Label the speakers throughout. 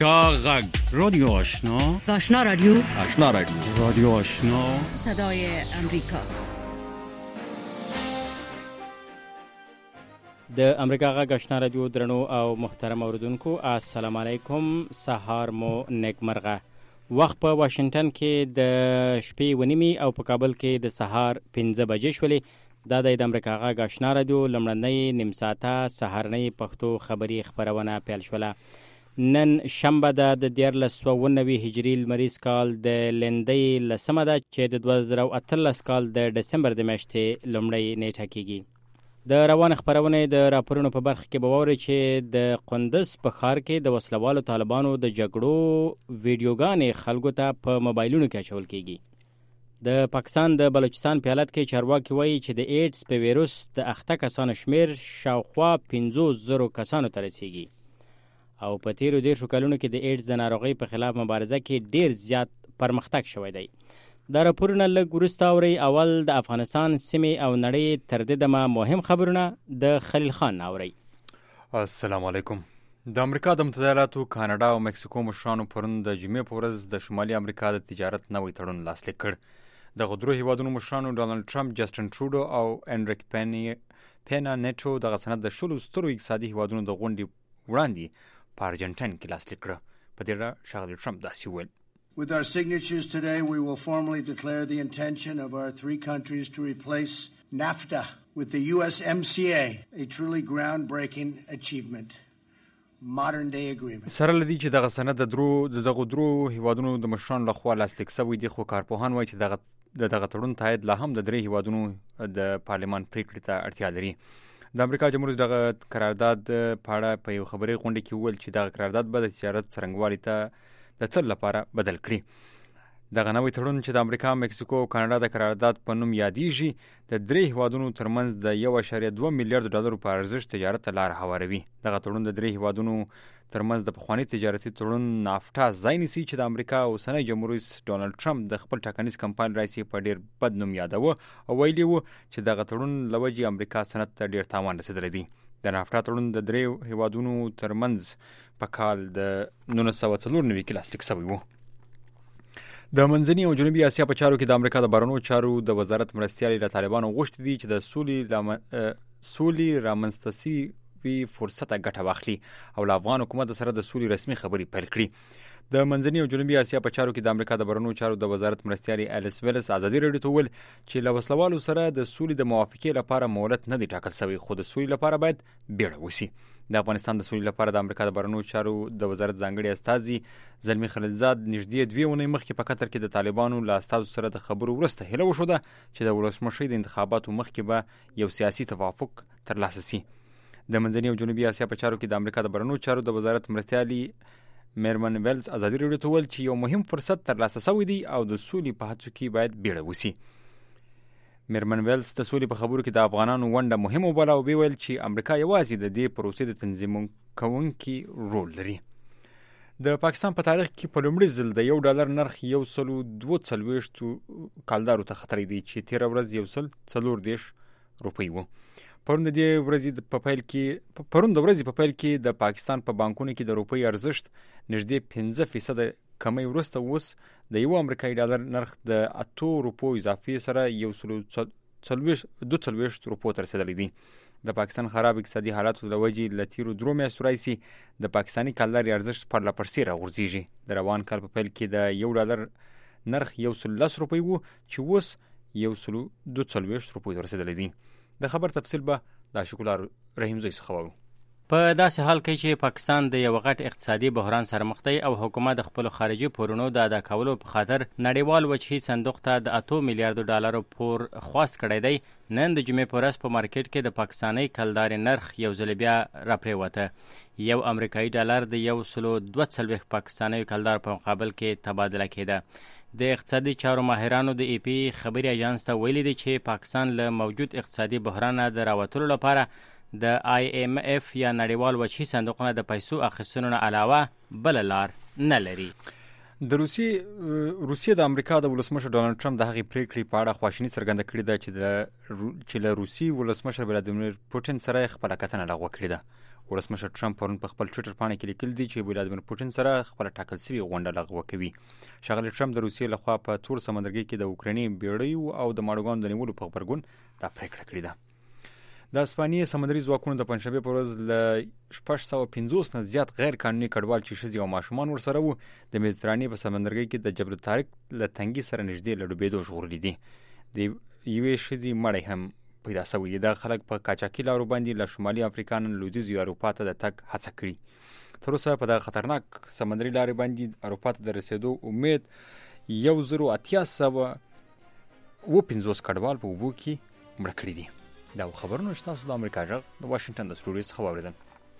Speaker 1: غږ رادیو آشنا
Speaker 2: آشنا رادیو
Speaker 1: رادیو آشنا
Speaker 2: صدای امریکا.
Speaker 3: د امریکا غږ آشنا رادیو درنو او محترم اوریدونکو السلام علیکم. سهار مو نیکمرغه. وخت په واشنگټن کې د شپې ونیمي او په کابل کې د سهار 5 بجې شولې. دا د امریکا غږ آشنا رادیو لمړنۍ نیم ساعته سهارنۍ پښتو خبري خبرونه پیل شوله. نن شنبه ده د 1490 هجري لمریز کال د لندۍ لسمه ده چې د 2018 کال د دسمبر د میاشتې لومړۍ نیټه کیږي. د روان خبرونې د راپورونو په برخه کې به واورئ چې د قندز په ښار کې د وسلوالو طالبانو د جګړو ویډیوګانې خلکو ته په موبایلونو کې اچول کیږي. د پاکستان د بلوچستان په ایالت کې چارواکي وایي چې د ایډز په ویروس د اخته کسانو شمیر شاوخوا 50,000 کسانو ته رسیږي او په تیرو 10 کلونو کې د ایډز د ناروغۍ په خلاف مبارزه کې ډیر زیات پرمختګ شوی دی. دا راپورونه لږ وروسته اورئ. اول د افغانستان سیمې او نړۍ تر دې دمه مهم خبرونه د خلیل خان اورئ.
Speaker 4: السلام علیکم. د امریکا د متحده ایالاتو، کاناډا او مکسیکو مشرانو پرون د جمعې په ورځ د شمالي امریکا د تجارت نوی تړون لاسلیک کړ. د غدرو هیوادونو مشرانو ډانلډ ټرمپ، جسټن ټروډو او انریک پینا نیټو دغه سند د شلو سترو اقتصادي هیوادونو د غونډې وړاندې په ارجنټاین کې لاسلیک کړ. په دې اړه ښاغلي ټرمپ داسې وویل:
Speaker 5: With our signatures today, we will formally declare the intention of our three countries to replace NAFTA with the USMCA, a truly groundbreaking achievement. Modern day agreement.
Speaker 4: سره لدی چې دغه سند د دغه درو هیوادونو د مشرانو لخوا لاسلیک شوی دی، خو کارپوهان وایي چې دغه تړون تایید لا هم د درې هیوادونو د پارلمان پریکړې ته اړتیا لري. د امریکا جمهور رئیس دغه قرارداد په اړه په یو خبري غونډه کې وویل چې دغه قرارداد به د تجارت څرنګوالي ته د تل لپاره بدل کړي. دغه نوی تړون چې د امریکا، مکسیکو او کاناډا د قرارداد په نوم یادېږي، د درې هیوادونو ترمنځ د 1.2 میلیارډ ډالرو په ارزښت تجارت ته لار هواروي. دغه تړون د درې هیوادونو ترمنځ د پخواني تجارتي تړون نافټا ځای نیسي چې د امریکا اوسنی جمهور رئیس ډانلډ ټرمپ د خپل ټاکنیز کمپاین رئیس په ډیر بد نوم یادوه او ویلي و چې دغه تړون لوجې امریکا صنعت ته ډیر تاوان رسیدلی دی. د نافټا تړون د درې هیوادونو ترمنځ په کال د 1994 کې لاسلیک شوی و. د منځني او جنوبي اسیا په چارو کې د امریکا د بهرنیو چارو د وزارت مرستیالي له طالبانو غوښتي دي چې د سولې رامنځته شوي فرصت ګټه واخلي او له افغان حکومت سره د سولې رسمي خبرې پیل کړي. د منځني او جنوبي اسیا په چارو کې د امریکا د بهرنیو چارو د وزارت مرستیالي الیس ویلس ازادي راډیو ته وویل چې له وسلوالو سره د سولې د موافقې لپاره مهلت نه دی ټاکل شوی، خو د سولې لپاره باید بیړه وشي. د افغانستان د سولې لپاره د امریکا د بهرنیو چارو د وزارت ځانګړي استازي زلمی خلیلزاد نږدې 2 اونۍ مخکې په قطر کې د طالبانو له استازو سره د خبرو وروسته هیله وښوده چې د ولسمشرۍ د انتخاباتو مخکې به یو سیاسي توافق ترلاسه شي. د منځني او جنوبي اسیا په چارو کې د امریکا د بهرنیو چارو د وزارت مرستیالي میرمن ویلز ازادي راډیو ته وویل چې یو مهم فرصت ترلاسه شوی دی او د سولې په هڅو کې باید بیړه وشي. میرمن ویلز د سولې په خبرو کې د افغانانو ونډه مهمه وباله او ویل چې امریکا یوازې د دې پروسې د تنظیم کوونکي رول لري. د پاکستان په تاریخ کې په لومړي ځل د $1 نرخ 142 کالدارو ته خطرې دی چې تیر ورځ 140 روپۍ و. پرون د ورځې په پیل کې د پاکستان په بانکونو کې د روپۍ ارزښت نږدې 5% کمی وروسته اوس د یو امریکایي ډالر نرخ د 8 روپو اضافي سره 142 روپو ته رسیدلی دی. د پاکستان خراب اقتصادي حالاتو له وجې له تیرو 3 میاشتو راهیسې د پاکستاني کالدارې ارزښت پرله پسې راغورځېږي. د روان کال په پیل کې د $1 نرخ 110 روپۍ و چې اوس 142 روپۍ ته رسیدلی دی. د خبر تفصیل به د شکولار رحیم زوی څخه واورو.
Speaker 3: په داسې حال کې چې پاکستان د یو غټ اقتصادي بحران سره مخ دی او حکومت د خپل خارجي پورونو د ادا کولو په خاطر نړیوال وجهي صندوق ته د 8 میلیارډ ډالرو پور خواست کړی دی، نن د جمعې په ورځ په مارکیټ کې د پاکستاني کلدارې نرخ یو ځل بیا راپریوته. یو امریکایي ډالر د 142 پاکستاني کلدار په مقابل کې تبادله کېده. د اقتصادي چارو ماهرانو د ای پی خبري اژانس ته ویلي دي چې پاکستان له موجود اقتصادي بحران د راوتلو لپاره د آی ایم اف یا نړیوال وجهي صندوق نه د پیسو اخیستنو نه علاوه بل لار نه لري.
Speaker 4: د روسیې د امریکا د ولسمشر ډانلډ ټرمپ د هغې پریکړې په اړه خواشیني څرګنده کړې ده چې له روسي ولسمشر ولادیمیر پوټین سره خپله کتنه لغوه کړې ده. ولسمشر ټرمپ پرون په خپل ټویټر باندې کې لیکل دي چې ولادیمیر پوتین سره خپل ټاکل شوی غونډه لغوه کوي. ښاغلی ټرمپ د روسیې لخوا په تور سمندرګي کې د اوکرایني بیړیو او د ماډوګانو د نیولو په غبرګون دا پریکړه کړې ده. د اسپانیې سمندري ځواکونو د پنځشنبه په ورځ له 650 نه زیات غیر قانوني کډوال چې ښځې او ماشومان ورسره وو د مدیترانې په سمندرګي کې د جبل الطارق له تنګي سره نږدې له ډوبېدو ژغورلي دي. د یوې ښځې مړی هم پیدا شوی دی. دا خلک په قاچاقي لارو باندې له شمالي افریقا نه لویدیځې اروپا ته د تګ هڅه کړې. تر اوسه په دغه خطرناک سمندري لارې باندې اروپا ته د رسېدو امید 1850 کډوال په اوبو کې مړه کړي دي. دا خبرونه چې تاسو د امریکا غږ د واشنگټن د سټوډیو څخه واوریدل.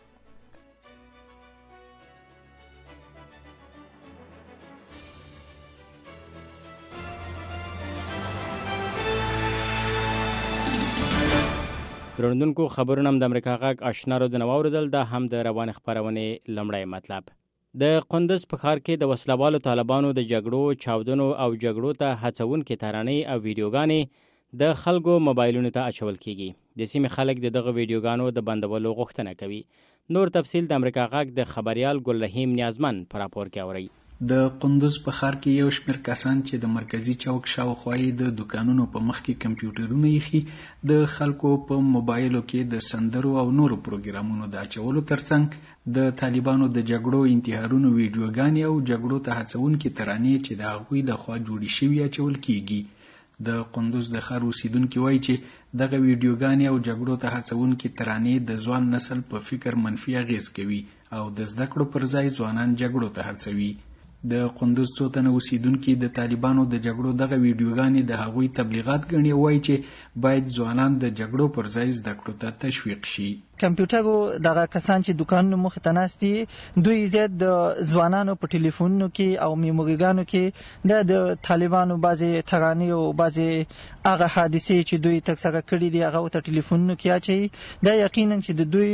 Speaker 3: درنوونکو خبرونه هم د امریکا غږ آشنا رو د نواوریدل. دا هم د روان خبرونه لمړی مطلب. د قندوز په ښار کې د وسلوالو طالبانو د جګړو چاودنو او جګړو ته هڅونکې ترانې او ویډیوګانې د خلکو موبایلونو ته اچول کیږي. د سیمې خلک د دغه ویډیوګانو د بندولو غوښتنه کوي. نور تفصیل د امریکا غږ د خبريال ګل رحیم نیازمن پر راپور کې اوري.
Speaker 6: د قندوز په ښار کې یو شمېر کسان چې د مرکزی چوک شاوخوا د دکانونو په مخ کې کمپیوټرونه یې د خلکو په موبایلو کې د سندرو او نورو پروګرامونو د اچولو ترڅنګ د طالبانو د جګړو انتحارونو ویډیوګانې او جګړو ته هڅونکې ترانې چې د هغوی د خوا جوړې شوي اچول کیږي. د قندوز د ښار اوسیدونکي وایي چې دغه ویډیوګانې او جګړو ته هڅونکې ترانې د ځوان نسل په فکر منفي اغیز کوي او د زده کړو پر ځای ځوانان جګړو ته هڅوي. د قندوز څو تنه اوسیدونکي د طالبانو د جګړو دغه ویډیوګانې د هغوی تبلیغات ګڼي او وایي چې باید ځوانان د جګړو پر ځای زده کړو ته تشویق شي.
Speaker 7: کمپیوټرو دغه کسان چې دکانونو مخ ته ناست دي دوی زیات د ځوانانو په ټلیفونونو کې او میموریګانو کې د طالبانو بعضې ترانې او بعضې هغه حادثې چې دوی ترسره کړي دي هغه ورته ټلیفونونو کې اچوي. دا یقینا چې د دوی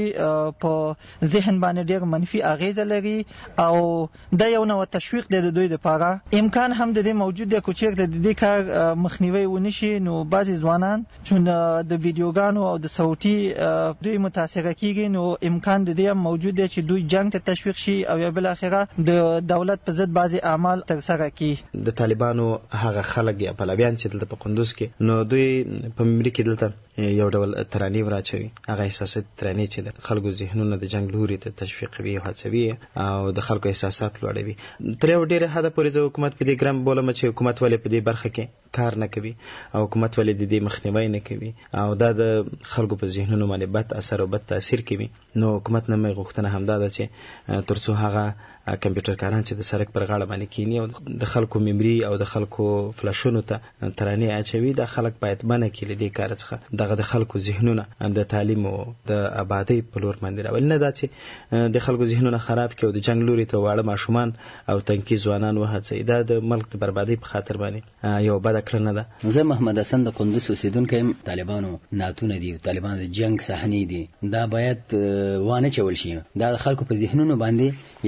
Speaker 7: په ذهن باندې ډېر منفي اغیزه لري او دا یو نوع تشویق دی د دوی لپاره. امکان هم د دې موجود دی که چېرته د دې کار مخنیوی ونه شي نو بعضې ځوانان چون د ویډیوګانو او د صوتي دوی متاثر کیږي نو امکان د دې هم موجود دی چې دوی جنگ ته تشویق شي او یا بل اخره د دولت په ضد بعضی اعمال ترسره کړي.
Speaker 8: د طالبانو هغه خلک یا پلویان چې دلته په قندوز کې نو دوی په مملکت کې دلته یو ډول ترانې وراچوي. هغه احساسات ترانې چې د خلکو ذهنونه د جنگ لوري ته تشویقوي او هڅوي او د خلکو احساسات لوړوي. تر یو ډېره حده پورې حکومت په دې ګرام بولم چې حکومت ولې په دې برخه کې کار نه کوي او حکومت ولې د دې مخنیوي نه کوي او دا د خلکو په ذهنونو باندې بد اثر او بد تاثیر کوي. نو حکومت نه مې غوښتنه همدا ده چې ترڅو هغه کمپیوټر کاران چې د سړک پر غاړه باندې کینی او د خلکو میموري او د خلکو فلاشونو ته ترانې اچوي دا خلک باید منع کړي دې کار څخه. دغه د خلکو ذهنونه د تعلیم او د آبادی په لور باندې راول نه دا چې د خلکو ذهنونه خراب کړي او د جنگ لوري ته واړه ماشومان او تنکي ځوانان وهڅوي. دا د ملک د بربادي په خاطر باندې یو بد کړنه ده.
Speaker 9: زه محمد حسن د قندوز اوسیدونکی یم. طالبانو ناتونه دي طالبانو د جنگ صحنې دي دا باید وانه چول شي. دا د خلکو په ذهنونو باندې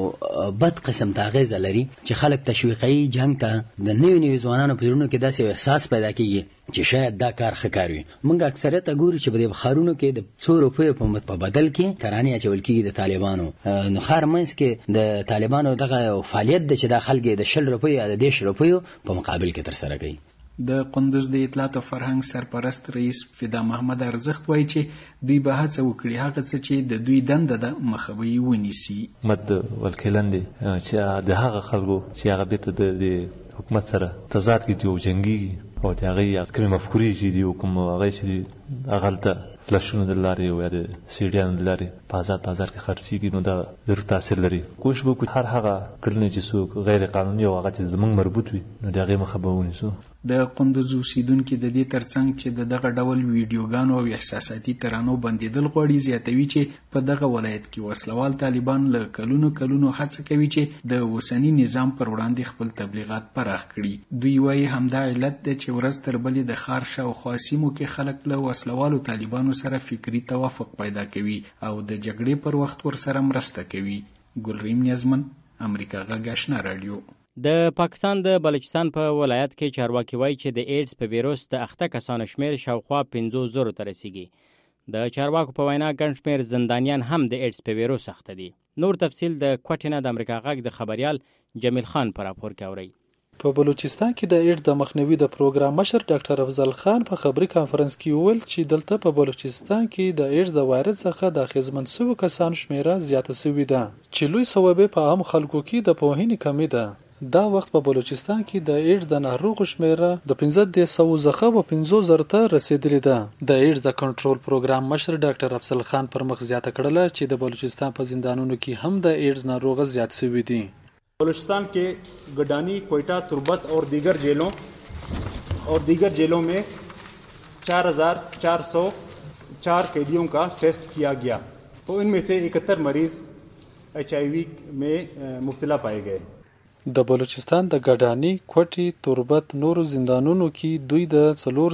Speaker 9: یو بد قسم تاغیز لري چې خلک تشویقي جنگ ته د نویو ځوانانو په زړونو کې داسې احساس پیدا کیږي چې شاید دا کار ښه کار وي. موږ اکثریت ګورو چې په دې بخارونو کې د 100 روپیو په بدل کې ترانې اچول کیږي د طالبانو. نو خار منځ کې د طالبانو دغه فعالیت د چې د خلک د 10 روپیو یا د 10 روپیو په مقابل کې تر سره کوي.
Speaker 6: د قندوز د اطلاعات او فرهنګ سرپرست رئیس فدا محمد ارزښت وایي چې دوی به هڅه وکړي هغه څه چې د دوی دنده ده مخه یې ونیسي.
Speaker 10: مد ولکلندې چې د هغه خلکو چې هغه بیرته د حکومت سره تضاد کې دي او جنګي او د هغه کومې مفکورې چې دي او کوم هغه چې هغه فلاشونو د لارې او د سیډیانو د لارې په آزاد بازار کې خرڅېږي نو دا ضرور تاثیر لري. کوشش وکړو هر هغه کړنې چې څوک غیر قانوني او هغه چې زموږ مربوط وي نو د هغې مخه به ونیسو.
Speaker 6: د قندوز اوسیدونکي د دې ترڅنګ چې د دغه ډول ویډیوګانو او احساساتي ترانو بندیدل غواړي زیاتوي چې په دغه ولایت کې وسلوال طالبان له کلونو هڅه کوي چې د اوسنی نظام پر وړاندې خپل تبلیغات پراخ کړي. دوی وایي همدا علت دی چې ورځ تر بلې د ښار شاوخوا سیمو کې خلک له وسلوالو طالبانو سره فکري توافق پیدا کوي او د جګړې پر وخت ورسره مرسته کوي. ګلریم نیازمن امریکا غږ آشنا رادیو.
Speaker 3: د پاکستان د بلوچستان په ولایت کې چارواکي وایي چې د ایډز په ویروس د اخته کسانو شمیر شاوخوا 50,000 ته رسیږي. د چارواکو په وینا ګڼ شمېر زندانیان هم د ایډز په ویروس اخته دي. نور تفصیل د کوټې نه د امریکا غږ د خبریال جمیل خان په راپور کې اورئ.
Speaker 11: په بلوچستان کې د ایډز د مخنیوي د پروګرام مشر ډاکټر افضل خان په خبري کانفرنس کې وویل چې دلته په بلوچستان کې د ایډز د وایرس څخه د اغېزمن شویو کسانو شمیره زیاته شوې ده چې لوی سبب په عام خلکو کې د پوهنې کمی ده. دا وخت په بلوچستان کې د ایډز د ناروغ شمیره د 1500 څخه 15000 ته رسیدلې ده. د ایډز د کنټرول پروګرام مشر ډاکټر افضل خان پر مخ زیاته کړله چې د بلوچستان په زندانونو کې هم د ایډز ناروغ زیات شوي دي.
Speaker 12: बलूचिस्तान के गडानी, कोयटा, तुर्बत और दीगर जेलों में 4404 कैदियों का टेस्ट किया गया, तो इनमें से 71 मरीज HIV में मुब्तला पाए गए.
Speaker 11: د بلوچستان د گډانی، کوټي، تربت نورو زندانونو کې دوی د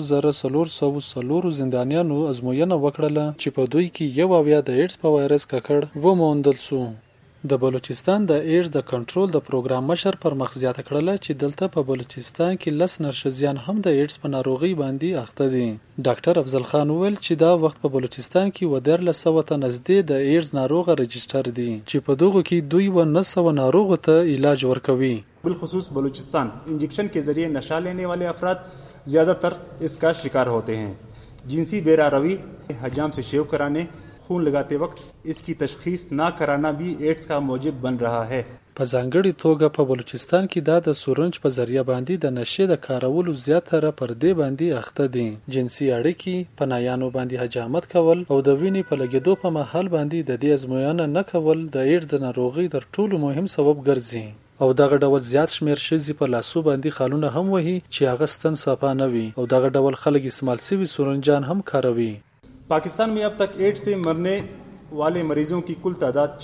Speaker 11: 4404 زندانیانو ازموینه وکړله چې په دوی کې یو اویا د ایډز په وایرس ککړ وموندل شو. د بلوچستان د ایډز د کنټرول د پروګرام مشر پر مخ زیاته کړله چې دلته په بلوچستان کې 10 نرشزیان هم د ایډز په ناروغي باندې اخته دي. ډاکټر افضل خان وویل چې دا وخت په بلوچستان کې 1300 ته نږدې د ایډز ناروغه رجسټر دي چې په دغه کې دوی 900 ناروغ ته علاج ورکوي.
Speaker 12: بالخصوص بلوچستان इंजेक्शन के जरिए नशा लेने वाले अफराद ज़्यादातर इसका शिकार होते हैं. जिनसी बेरारवी, हजाम से शेव कराने, खून लगाते वक्त इसकी तशखीस ना कराना भी एड्स का मौजिब बन रहा है.
Speaker 11: په ځانګړي توګه په بلوچستان کې دا د سورنج په ذریعہ باندې د نشې د کارولو زیاتره پردې باندې اخته دي. جنسي اړیکې، پناهیانو باندې حجامت کول او د وینې په لګیدو په محل باندې د دې ازموینه نه کول د ایډز د ناروغۍ تر ټولو مهم سبب ګرځي. او دغه ډول زیات شمیر ښځې په لاسو باندې خالونه هم وهي چې هغه ستن صفا نه وي او دغه ډول خلک استعمال شوي سورنجان هم کاروي.
Speaker 12: पाकिस्तान में अब तक एड्स से मरने वाले मरीजों की कुल तादाद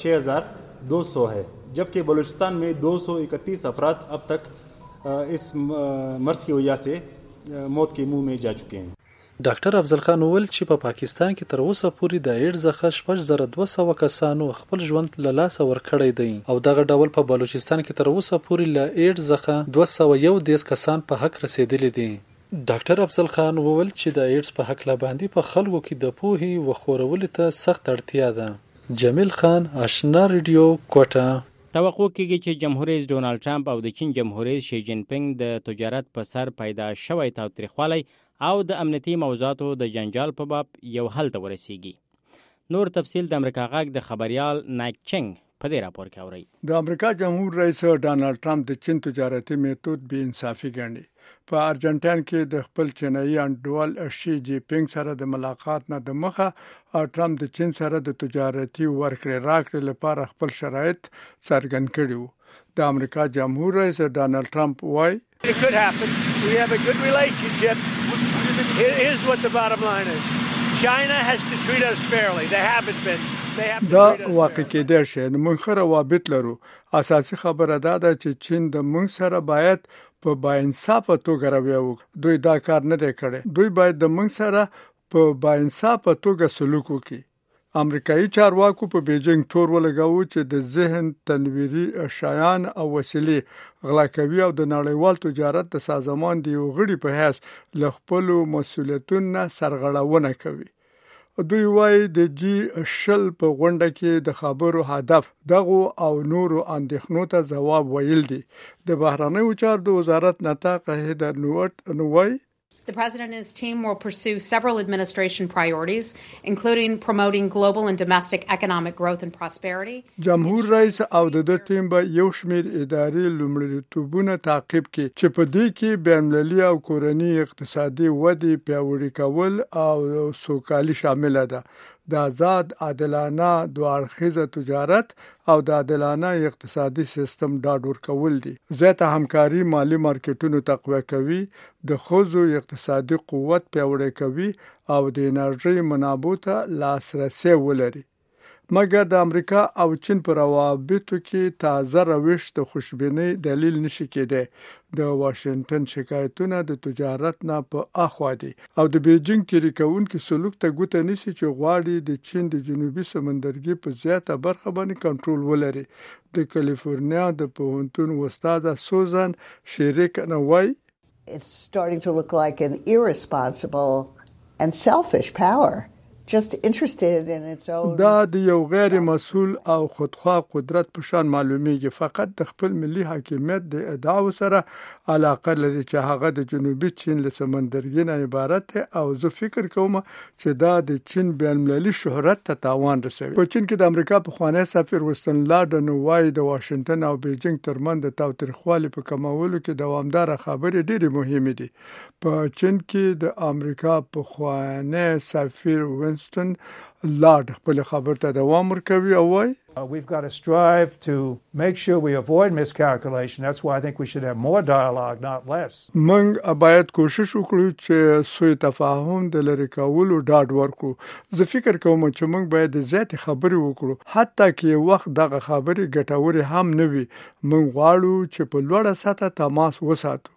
Speaker 12: 6200 है, जबकि बलूचिस्तान में 231 अफराद अब तक इस मर्ज की वजह से मौत के मुंह में जा चुके हैं.
Speaker 11: ډاکټر افضل خان وویل چې په پاکستان کې تر اوسه پورې د ایډز څخه 6200 کسانو خپل ژوند له لاسه ورکړی دی او دغه ډول په بلوچستان کې تر اوسه پورې له ایډز څخه 201 کسان په حق رسیدلي دي. ډاکټر افضل خان وویل چې د ایډز په حق باندې په خلکو کې د پوهې و خورولو ته سخت اړتیا ده. جمیل خان، آشنا ریډیو، کوټه.
Speaker 3: توقع کېږي چې جمهور رئیس ډونالد ټرمپ او د چین جمهور رئیس شي جین پینګ د تجارت په سر پیدا شوی تاوتریخوالی او د امنیتي موضوعاتو د جنجال په باب یو حل ته ورسیږي. نور تفصیل د امریکا غږ د خبریال نایک چنګ په دې راپور کې اورئ.
Speaker 13: د امریکا جمهور رئیس ډونالد ټرمپ د چین تجارتي میتود بې انصافي ګڼي. په ارجنټاین کې د خپل چینایي انډول شي جی پینګ سره د ملاقات نه د مخه ټرمپ د چین سره د تجارتي ورکړې راکړې لپاره خپل شرایط څرګند کړي وو. د امریکا جمهور رئیس ډونالد ټرمپ وایي
Speaker 5: It could happen. We have a good relationship. Here's what the bottom line is. China has to treat us fairly. They haven't been.
Speaker 13: دا واقع کېدای شي. موږ روابط لرو. اساسي خبره دا ده چې چین د موږ سره باید په باانصافه توګه رویه وکړي. دوی دا کار نه دی کړی. دوی باید د موږ سره په باانصافه توګه سلوک وکړي. امریکایي چارواکو په بیجینګ تور ولګاوه چې د ذهن تنویري شیان او وسیلې غلا کوي او د نړیوال تجارت د سازمان د یو غړي په حیث له خپل مسولیتونو سرغړونه کوي. دوی وايي د G20 په غونډه کې د خبرو هدف دغه او نورو اندېښنو ته ځواب ویل دي. د بهرنیو چارو د وزارت نطاق هیدر نووي
Speaker 14: The President and his team will pursue several administration priorities, including promoting global and domestic economic growth and prosperity.
Speaker 13: جمهور رئیس او د ټیم به یو شمېر اداري لومړیتوبونه تعقیب کړي چې په دې کې بین‌المللي او کورنۍ اقتصادي ودې پیاوړي کول او سوکالي شامل ده. د آزاد، عادلانه، دوه اړخیزه تجارت او د عادلانه اقتصادي سیستم ډاډ ورکول دي. زیاته همکاري مالی مارکیټونو تقویه کوي، د ښځو اقتصادي قوت پیاوړی کوي او د انرژي منابعو ته لاسرسی ولري. مګر د امریکا او چین پر روابطو کې تازه روش د خوشبینۍ دلیل نشي کېدی. د واشنگټن شکایتونه د تجارت نه په اخوا دي او د بیجینګ تیری کوونکي سلوک ته ګوته نیسي چې غواړي د چین د جنوبي سمندرګي په زیاته برخه باندې کنټرول ولري. د کالیفورنیا د پوهنتون استاد سوزان شریک نووي
Speaker 15: It's starting to look like an irresponsible and selfish power just interested in its own.
Speaker 13: دا د یو غیر مسؤل او خودخواه قدرت په شان معلومیږي، فقط د خپل ملي حاکمیت د ادعاو سره علاقه لري چې هغه د جنوبي چین له سمندرګي نه عبارت دی او زه فکر کوم چې دا د چین بین‌المللي شهرت ته تاوان رسوي. په چین کې د امریکا پخوانی سفیر وستن لاډن وایي د واشنگټن او بیجینګ ترمنځ د تاوتریخوالي په کمولو کې دوامداره خبرې ډېرې مهمې دي. په چین کې د امریکا پخوانی سفیر وستن لاډ خپل خبر ته دوام ورکوي او وایي
Speaker 16: We've got to strive to make sure we avoid miscalculation. That's why I think we should have more dialogue, not less.
Speaker 13: موږ باید کوشش وکړو چې سوء تفاهم د لری کولو ډاډ ورکړو. زه فکر کوم چې موږ باید زیات خبرې وکړو، حتی کې وخت دغه خبرې ګټورې هم نه وي. موږ غواړو چې په لوړه سطح تماس وساتو.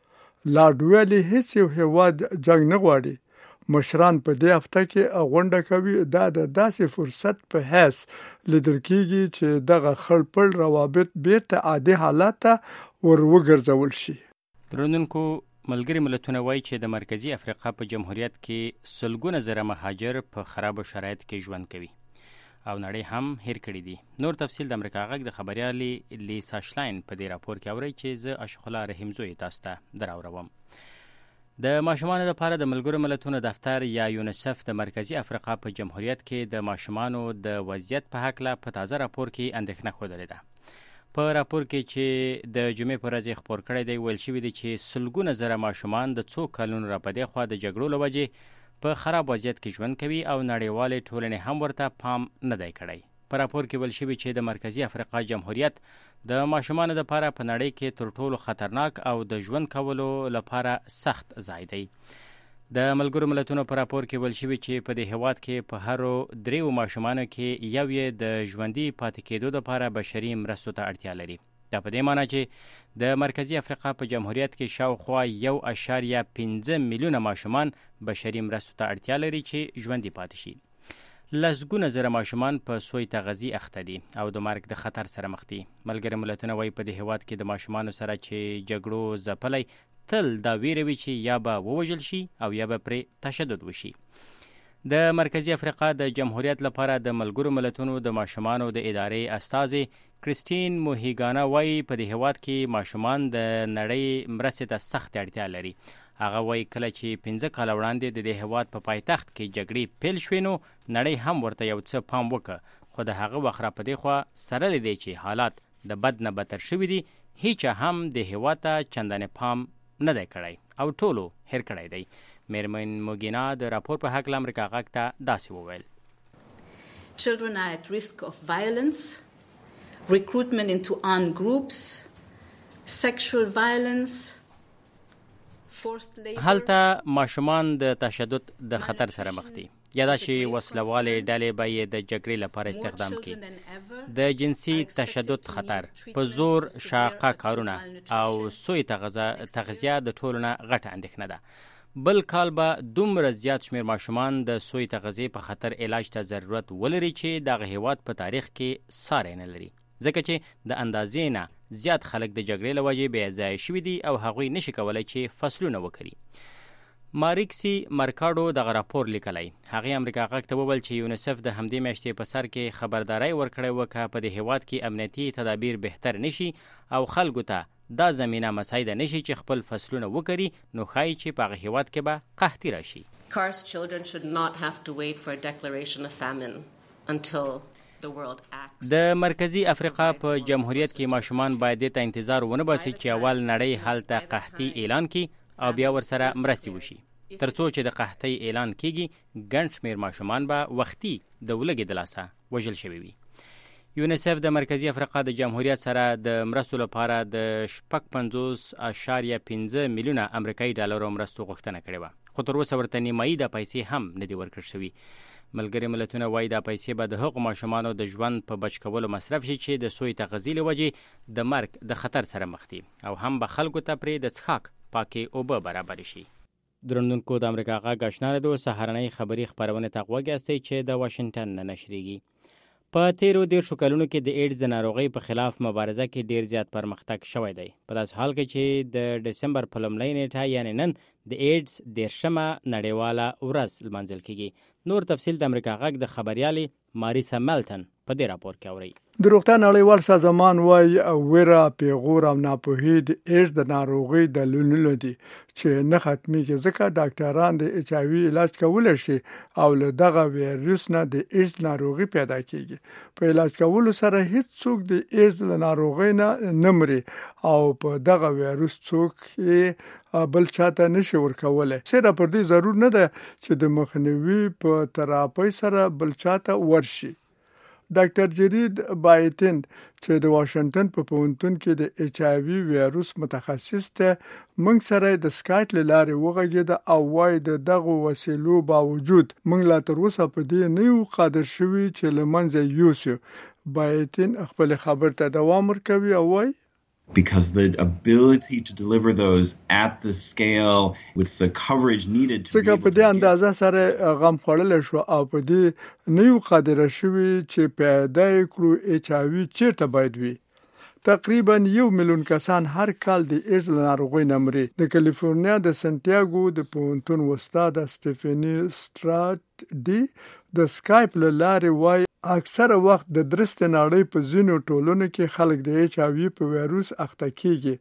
Speaker 13: لاډ ویلي هیڅ یو هیواد جنگ نه غواړي. مشران په دې هفته کې غونډه کوي. دا د داسې فرصت په حیث لیدل کېږي چې دغه خړپړ روابط بیرته عادي حالت ته وګرځول شي.
Speaker 3: درنونکو ملګري ملتونه وایي چې د مرکزی افریقا په جمهوریت کې سلګونه زره مهاجر په خرابو شرایط کې ژوند کوي او نړۍ هم هیر کړی دي. نور تفصیل د امریکا غږ د خبريالې لیسا شلاین په دې راپور کې اوري چې زه اشخلا رحیمزوی تاسو ته دراوروم. د ماشومانو لپاره د ملګرو ملتونو دفتر یا یونیسف د مرکزی افریقا په جمهوریت کې د ماشومانو د وضعیت په هکله په تازه راپور کې اندېښنه ښودلې ده. په راپور کې چې د جمعې په ورځ خپور کړی دی ویل شوي دي چې سلګونه زره ماشومان د څو کلونو راپدې خوا د جګړو له وجې په خراب وضعیت کې ژوند کوي او نړیوالې ټولنې هم ورته پام نه دی کړی. په راپور کې ویل شوي چې د مرکزی افریقا جمهوریت د ماشومانو لپاره په نړۍ کې تر ټولو خطرناک او د ژوند کولو لپاره سخت ځای دی. د ملګرو ملتونو په راپور کې ویل شوي چې په دې هیواد کې په هرو 3 ماشومانو کې یو یې د ژوندي پاتې کېدو لپاره بشري مرستو ته اړتیا لري. دا په دې معنی چې د مرکزی افریقا په جمهوریت کې شاوخوا 1.5 میلیونه ماشومان بشري مرستو ته اړتیا لري چې ژوندي پاتې شي. لسګونه زره ماشومان په سوی تغذی اخته دي او د مرګ د خطر سره مخ دي. ملګري ملتونه وایي په دې هیواد کې د ماشومانو سره چې جګړو ځپلی تل دا ویره وي چې یا به ووژل شي او یا به پرې تشدد وشي. د مرکزی افریقا د جمهوریت لپاره د ملګرو ملتونو د ماشومانو د ادارې استازي کریستین موهیګانا وایي په دې هیواد کې ماشومان د نړۍ مرستې ته سخت اړتیا لري. هغه وایي کله چې 15 کاله وړاندې د دې هیواد په پایتخت کې جګړې پیل شوې نو نړۍ هم ورته یو څه پام وکړ، خو د هغه وخت را په دې خوا سره له دې چې حالات د بد نه بدتر شوي دي هیچا هم د هیواد ته چندانې پام نه دی کړی او ټولو هیر کړی دی. میرمن موګینا د راپور په هکله امریکا غږ ته داسې وویل.
Speaker 17: Children are at risk of violence, recruitment into armed groups, sexual violence.
Speaker 3: هلته ماشومان د تشدد د خطر سره مخ دي، یا دا چې وسلوالې ډلې به یې د جګړې لپاره استخدام کړي. د جنسي تشدد خطر، په زور شاقه کارونه او سوی تغذیه د ټولو نه غټه اندېښنه ده. بل کال به دومره زیات شمیر ماشومان د سوی تغذیې په خطر علاج ته ضرورت ولري چې دغه هیواد په تاریخ کې ساری نه لري، ځکه چې د اندازې نه زیات خلک د جګړې له وجې بې ځایه شوي دي او هغوی نشي کولی چې فصلونه وکړي. ماریکسی مرکاډو دغه راپور لیکلی. هغې امریکا غږ ته وویل چې یونیسف د همدې میاشتې په سر کې خبرداری ورکړی و که په دې هیواد کې امنیتي تدابیر بهتر نشي او خلکو ته دا زمینه مساعده نشي چې خپل فصلونه وکړي نو ښایي چې په هغه هیواد کې به قحطي راشي.
Speaker 18: Cursed children should not have to wait for a declaration of famine until
Speaker 3: د مرکزی افریقا په جمهوریت کې ماشومان باید دې ته انتظار ونه باسي چې اول نړۍ هلته قحطي اعلان کړي او بیا ورسره مرستې وشي. تر څو چې د قحطۍ اعلان کیږي ګڼ شمېر ماشومان به وختي د ولږې د لاسه وژل شوي وي. یونیسف د مرکزی افریقا د جمهوریت سره د مرستو لپاره د 50.5 میلیونه امریکایي ډالرو مرستو غوښتنه کړې وه، خو تر اوسه ورته نیمایي د پیسې هم نه دي ورکړل شوي. ملګري ملتونه وایي دا پیسې به د هغو ماشومانو د ژوند په بچ کولو مصرف شي چې د سوی تغذیې له وجې د مرګ د خطر سره مخ دي او هم به خلکو ته پرې د څښاک پاکې اوبه برابر شي. درنونکو د امریکا غږ آشنا رادیو سهارنۍ خبري خپرونې ته غوږ یاستئ چې د واشنګټن نه نشریږي. په تیرو 10 کلونو کې د ایډز د ناروغۍ په خلاف مبارزه کې ډیر زیات پرمختګ شوی دی، په داسې حال کې چې د دسمبر په لومړۍ نیټه یعنې نن د ایډز 10مه نړیواله ورځ لمانځل کیږي. نور تفصیل د امریکا غږ د خبريالي ماریسا ملتن په دې راپور کې اوري.
Speaker 13: د روغتیا نړیوال سازمان وايي ویره، پیغور او ناپوهي د ایډز د ناروغۍ دلیلونه دي چې نه ختميږي، ځکه ډاکټران د ایچ آی وی علاج کولای شي او له دغه ویروس نه د ایډز ناروغي پیدا کیږي. په علاج کولو سره هیڅ څوک د ایډز ناروغۍ نه مري او په دغه ویروس څوک بل چاته نشي ورکولای. سره پر دې ضرور نه ده چې د مخنیوي په تراپی سره بل چاته ورشي. ډاکټر جرید بایتن چې د واشنگټن په پوهنتون کې د ایچ آی وی ویروس متخصص ته موږ سره د سکایپ لارې وغږېد او وايي د دغه وسیلو باوجود موږ لا تر اوسه په دې نه یو قادر شوي چې له منځه یوسو. بایتن خپل خبر ته دوام ورکوي او وايي
Speaker 19: because the ability to deliver those at the scale with the coverage needed to
Speaker 13: څنګه په دې اندازه سره غم خوړل شو او په دې نیو قادر شوی چې پیدا کړو ایچ آی وی چیرته باید وي. تقریبا 1 میلیون کسان هر کال د ایډز ناروغۍ نه مري. د کالیفورنیا د سنټیاګو د پوهنتون استاد سټیفنی سټراټ دی د سکایپ لارې وايي اکثره وخت د درست نړۍ په ځینو ټولنو کې خلک د ایچ آی وی په ویروس اخته کیږي.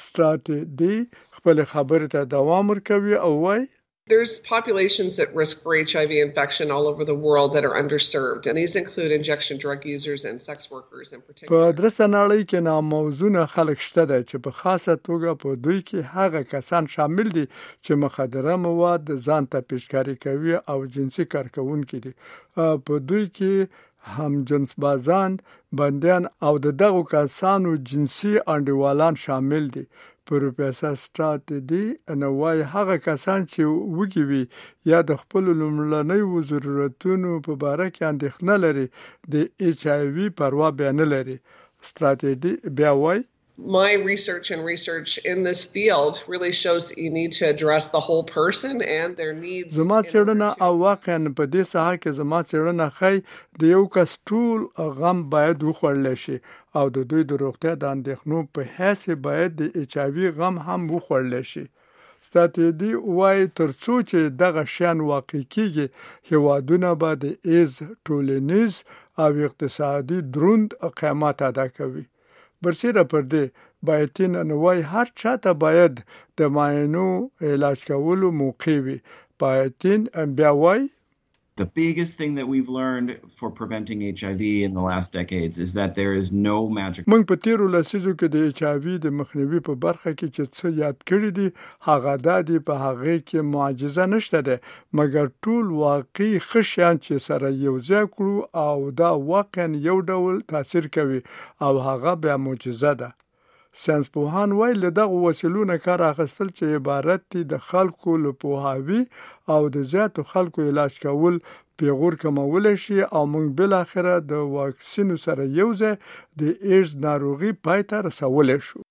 Speaker 13: سټراټ دی خپل خبره ته دوام ورکوي او وايي
Speaker 20: There's populations at risk for HIV infection all over the world that are underserved, and these include injection drug users and sex workers in particular.
Speaker 13: په درسته نړۍ کې ناموزونه خلک شته ده چې په خاصه توګه په دوی کې هغه کسان شامل دي چې مخدره مواد ځان ته پیشکاري کوي او جنسي کارکونکي دي. په دوی کې هم جنس بازان، بندیان او دغه کسانو جنسي انډیوالان شامل دي. پروفیسور سټراټ دی نوای هغه کسان چې وګوي یا د خپل لومړنۍ ضرورتونو په اړه کې اندېښنه لري د ایچ آی وی پروا بیان لري. سټراټ دی بیا وایي
Speaker 20: My research in this field really shows that you need to address the whole person and their needs.
Speaker 13: زما څېړنه او واقعا په دې ساحه کې زما څېړنه خی د یو کس ټول غم باید وخوړل شي او د دوی د روغتیا د اندېښنو په حیث باید د ایچ آی وی غم هم وخوړل شي. ستاتیدي وای ترڅو چې دغه شان واقع کیږي هیوادونه به د ایز ټولنیز او اقتصادي دروند قیمت ادا کوي. برسیره پر دې باید نوای هر چاته باید د معاینو علاج کولو موقع وي. باید بیا وای
Speaker 19: The biggest thing that we've learned for preventing HIV in the last decades is that there is no magic.
Speaker 13: موږ په تیرو لسیزو کې د ایچ آی وی د مخنیوي په برخه کې چې څه یاد کړی دي هغه د په هغه کې معجزه نشته ده، مګر ټول واقعي خشيان چې سره یو ځای کړو او دا واقعا یو ډول تاثیر کوي او هغه بیا معجزه ده. ساينس پوهان وایي له دغه وسیلو نه کار اخیستل چې عبارت دي د خلکو له پوهاوي او د زیاتو خلکو علاج کول پیغور کمول شي او موږ بل اخره د واکسینو سره یوځای د ایډز ناروغي پای ته رسول شو.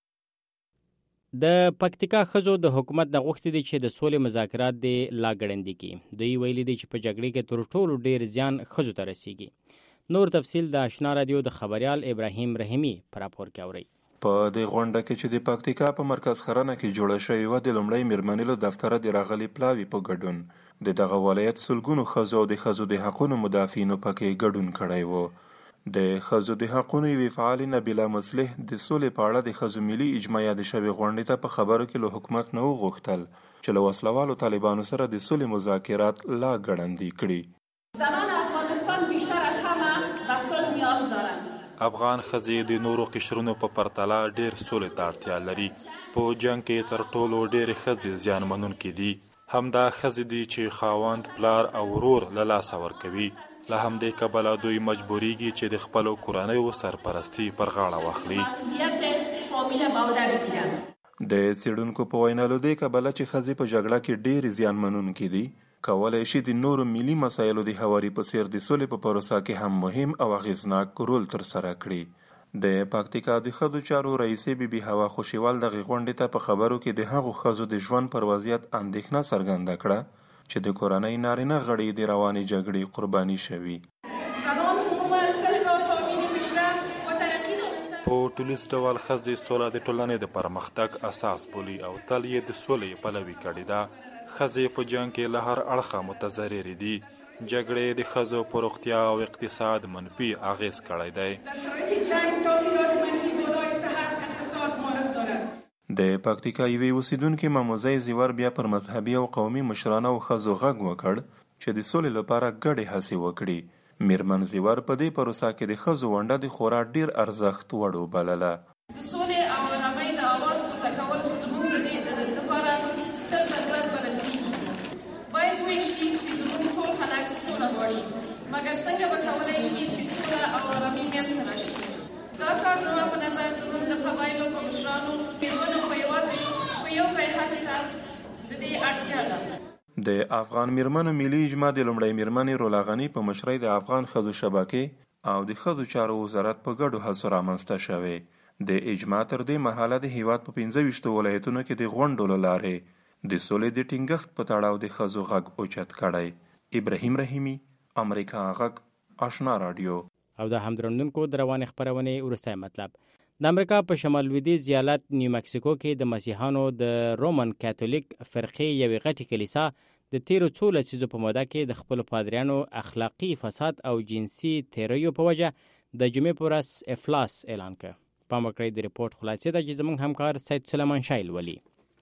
Speaker 3: د پکتیکا خزو د حکومت د غوښتي دي چې د سولې مذاکرات د لاګړندې کی. دوی ویلي دي چې په جګړې کې تر ټولو ډیر زیان خزو ته رسیږي. نور تفصیل د آشنا رادیو د خبريال ابراهیم رحیمی پر راپور کې اوري.
Speaker 21: په دې غونډه کې چې د پکتیکا په مرکز خرانه کې جوړه شوې و د لومړی میرمنیلو دفتر د راغلي پلاوی په ګډون د دغه ولایت سلګونو خزو د خزو د حقوقو مدافعینو پکې ګډون کړی و. د خزو د حقوقو وی فعال نبیله مصلح د سولې په اړه د خزو ملي اجماع د شوی غونډې ته په خبرو کې له حکومت نه غوښتل چې له وسلوالو طالبانو سره د سولې مذاکرات لا ګړندې کړي.
Speaker 22: زنان افغانستان بیشتر از همه به صلح نیاز دارند.
Speaker 23: افغان ښځې د نورو قشرونو په پرتله ډېر سولې ته اړتیا لري. په جنګ کې تر ټولو ډېرې ښځې زیان منونکې دي. همدا ښځې دي چې خاوند، پلار او ورور له لاسه ورکوي. له همدې کبله دوی مجبوریږي چې د خپلو کورنیو سرپرستی پر غاړه واخلي. د څېړونکو په وینا له دې کبله چې ښځې په جګړه کې ډېرې زیان منونکې دي کولای شي د نورو ملي مسایلو د هواري په څیر د سولې په پروسه کې هم مهم او اغیزناک رول ترسره کړي. د پکتیکا د ښځو چارو رئیسې بي بي هوا خوشیوال دغه غونډې ته په خبرو کې د هغو ښځو د ژوند پر وضعیت اندېښنه څرګنده کړه چې د کورنۍ نارینه غړي د روانې جګړې قرباني شوي.
Speaker 21: په ټولیز ډول ښځې سوله د ټولنې د پرمختګ اساس بولي او تل یې د سولې پلوي کړې ده. ښځې په جنګ کې له هر اړخه متضررې دي. جګړې د ښځو په روغتیا او اقتصاد منفي اغېز کړی دی. د پکتیکا یوې اوسیدونکې ماموزۍ زیور بیا پر مذهبي او قومي مشرانو او ښځو غږ وکړ چې د سولې لپاره ګډې هڅې وکړي. میرمن زیور په دې پروسه کې د ښځو ونډه د خورا ډیر ارزښت وړ وبلله.
Speaker 22: د سولې او آرامۍ د اواز پورته کول زموږ د دې لپاره ستر ضرورت بلل کېږي. باید وویل شي چې زموږ ټول خلک سوله غواړي، مګر څنګه به کولی شي چې سوله او آرامي منځته راشي؟ دا کار زما په نظر زموږ د قبایلو په مشرانو میرمنو په یو ځای هڅې ته د دې اړتیا ده.
Speaker 21: د افغان میرمنو ملي اجماع د لومړۍ میرمنې رولا غني په مشرۍ د افغان ښځو شبکې او د ښځو چارو وزارت په ګډو هڅو رامنځته شوې. د اجماع تر دې مهاله د هیواد په 25 ولایتونو کې د غونډو له لارې د سولې د ټینګښت په تړاو د ښځو غږ اوچت کړی. ابراهیم رحیمي، امریکا غږ، آشنا رادیو.
Speaker 3: او د همدرندونکو د روانې خپرونې وروستی مطلب. د امریکا په شمال لویدیځ ایالت نیو مکسیکو کې د مسیحیانو د رومن کاتولیک فرقې یوې غټې کلیسا د تیرو څو لسیزو په موده کې د خپلو پادریانو اخلاقي فساد او جنسي تیریو په وجه د جمعې په ورځ افلاس اعلان کړ. پام وکړئ د ریپورت خلاصې ده چې زموږ همکار سید سلیمان شاه ولي.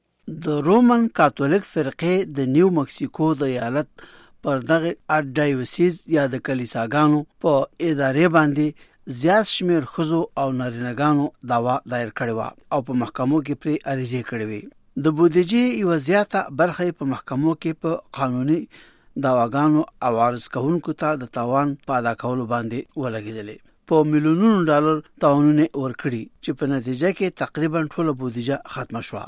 Speaker 1: د رومن کاتولیک فرقې د نیو مکسیکو د ایالت پر دغه ارډایوسیز یا د کلیساګانو په ادارې باندې زیات شمیر ښځو او نارینه‌ګانو دعوا دایر کړې وه او په محکمو کې پرې عریضې کړې وې. د بودیجې یوه زیاته برخه په محکمو کې په قانوني دعواګانو او عرض کوونکو ته د تاوان په ادا کولو باندې ولګېدلې. په میلیونونو ډالر تاوانونه ورکړي چې په نتیجه کې تقریبا ټوله بودیجه ختمه شوه.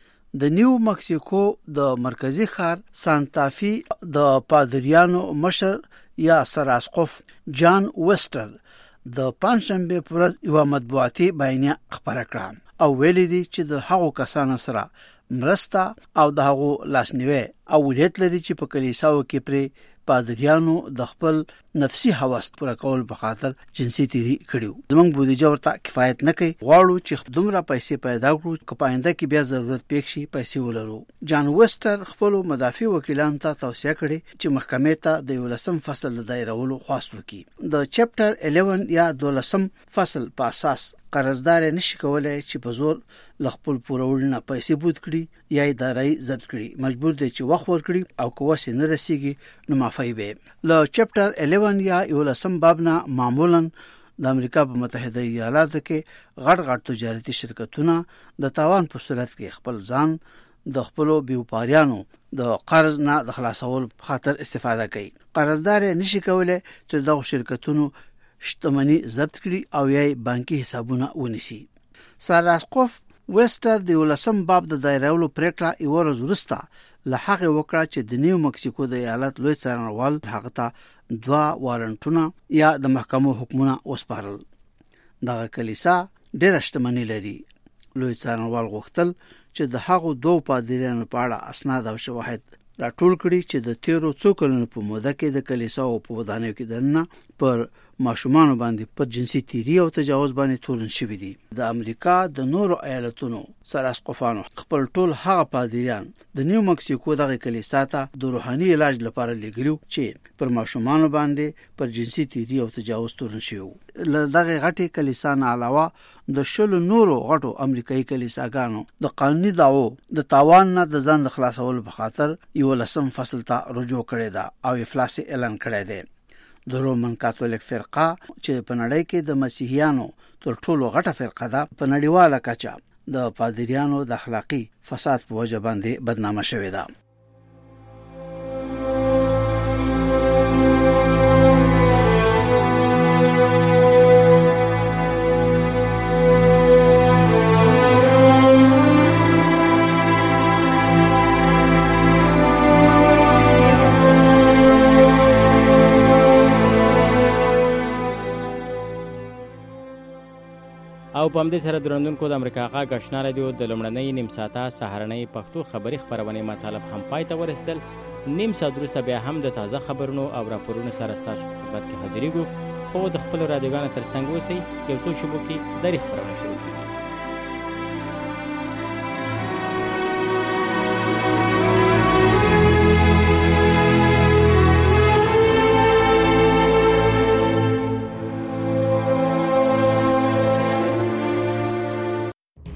Speaker 1: د نیو مکسیکو د مرکزی ښار سانتافی د پادریانو مشر یا سراسقف جان ویسټر د پنځشنبه پر ورځ یو مطبوعاتي بیانیه خبره کړه او ویلي دي چې د هغو کسانو سره مرسته او د هغو لاسنیوي او ولیت لري چې په کلیساو کې پرې پادریانو د خپل نفسي هوس پوره کول په خاطر جنسي تیری کړیو. زمونږ بودیجه ورته کفایت نه کوي. غواړو چې دومره پیسې پیدا کړو چې په آینده کې بیا ضرورت پېښ شي پیسې ولرو. جان ویسټر خپل مدافع وکیلانو ته توصیه کړې چې محکمې ته د 11 فصل د دایرولو خواست وکړي. د چپټر 11 یا 12 فصل په اساس قرضدار نشي کولای چې په زور لخپل پورول نه پیسې بوت کړي یا اداري ضبط کړي. مجبور دي چې وخت ورکړي او کوه سي نه رسیږي نو معافي به. ل چپټر 11 یا 11 باب نه معمولا د امریکا په متحده ایالاتو کې غټ تجارتي شرکتونه د تاوان په صورت کې خپل ځان د خپل بیوپاریانو د قرض نه د خلاصول په خاطر استفاده کوي. قرضدار نشي کولای چې د شرکتونو شتمنی ضبط کړي او یې بانکي حسابونه ونیسي. سراسقف ویسټر د 11 باب د دایرولو پریکړه یو ورځ وروسته له هغه وکړه چې د نیو مکسیکو د ایالت لوی څارنوال هغه ته 2 وارنټونه یا د محکمو حکمونه وسپارل. دغه کلیسا ډېر شتمنی لري. لوی څارنوال غوښتل چې د هغو 2 پادریانو په اړه اسناد او شواهد راټول کړي چې د تیرو څو کلونو په موده کې د کلیساو په ودانیو کې دننه پر ماشومان باندې په جنسي تیری او تجاوز باندې تورن شوی دي. د امریکا د نورو ایالتونو سراسقفانو خپل ټول هغه پادریان د نیو مکسیکو دغه کلیسا ته د روحاني علاج لپاره لګیلو چې پر ماشومان باندې پر جنسي تیری او تجاوز تورن شوی. له دغه غټي کلیسا نه علاوه د شلو نورو غټو امریکایي کلیساګانو د قانوني دعوو د تاوان نه د ځان خلاصولو په خاطر 11 فصل ته رجوع کړی دا او افلاس اعلان کړی دی. د رومن کاتولیک فرقه چې په نړۍ کې د مسیحیانو تر ټولو غټه فرقه ده په نړیواله کچه د پادریانو د اخلاقی فساد په وجه باندې بدنامه شوې ده.
Speaker 3: او په همدې سره درندونکو د امریکا غږ آشنا رادیو د لومړنۍ نیم ساعته سهارنۍ پښتو خبري خپرونې مطالب هم پای ته ورسېدل. نیم ساعت وروسته بیا هم د تازه خبرونو او راپورونو سره ستاسو په خدمت کې حاضرېږو. خو د خپل رادیوګانو ترڅنګ اوسئ. یو څو شېبو کې درې خبرونه شروع